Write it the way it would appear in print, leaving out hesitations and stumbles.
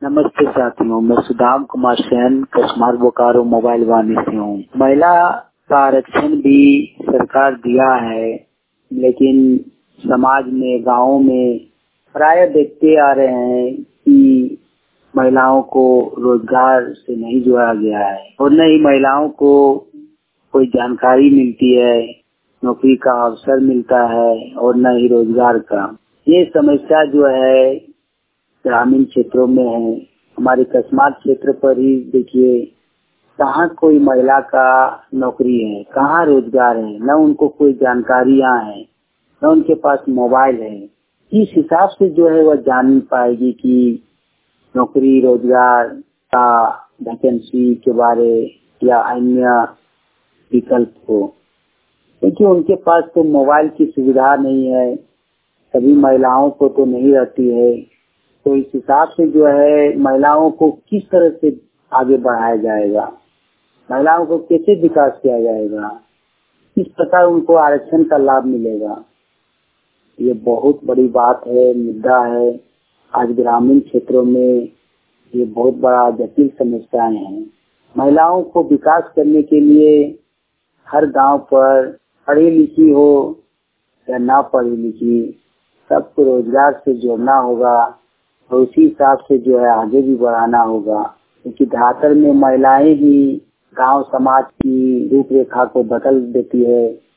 नमस्ते साथियों, मैं सुदाम कुमार सेन कस्मार बोकारो मोबाइल वाणी से हूँ। महिला का आरक्षण भी सरकार दिया है, लेकिन समाज में गाँव में प्राय देखते आ रहे हैं कि महिलाओं को रोजगार से नहीं जोड़ा गया है और न ही महिलाओं को कोई जानकारी मिलती है, नौकरी का अवसर मिलता है और न ही रोजगार का। ये समस्या जो है ग्रामीण क्षेत्रों में है। हमारे कस्मार क्षेत्र पर ही देखिए, कहाँ कोई महिला का नौकरी है, कहाँ रोजगार है, न उनको कोई जानकारियाँ हैं, न उनके पास मोबाइल है। इस हिसाब से जो है वह जान पाएगी कि नौकरी रोजगार का वैकेंसी के बारे या अन्य विकल्प को, क्योंकि उनके पास तो मोबाइल की सुविधा नहीं है, सभी महिलाओं को तो नहीं रहती है। तो इस हिसाब से जो है महिलाओं को किस तरह से आगे बढ़ाया जाएगा, महिलाओं को कैसे विकास किया जाएगा, किस प्रकार उनको आरक्षण का लाभ मिलेगा, ये बहुत बड़ी बात है, मुद्दा है। आज ग्रामीण क्षेत्रों में ये बहुत बड़ा जटिल समस्याएं हैं। महिलाओं को विकास करने के लिए हर गांव पर पढ़ी लिखी हो या ना पढ़ी लिखी, सबको रोजगार से जोड़ना होगा और उसी हिसाब से जो है आगे भी बढ़ाना होगा, क्योंकि धरातल में महिलाएं ही गांव समाज की रूपरेखा को बदल देती है।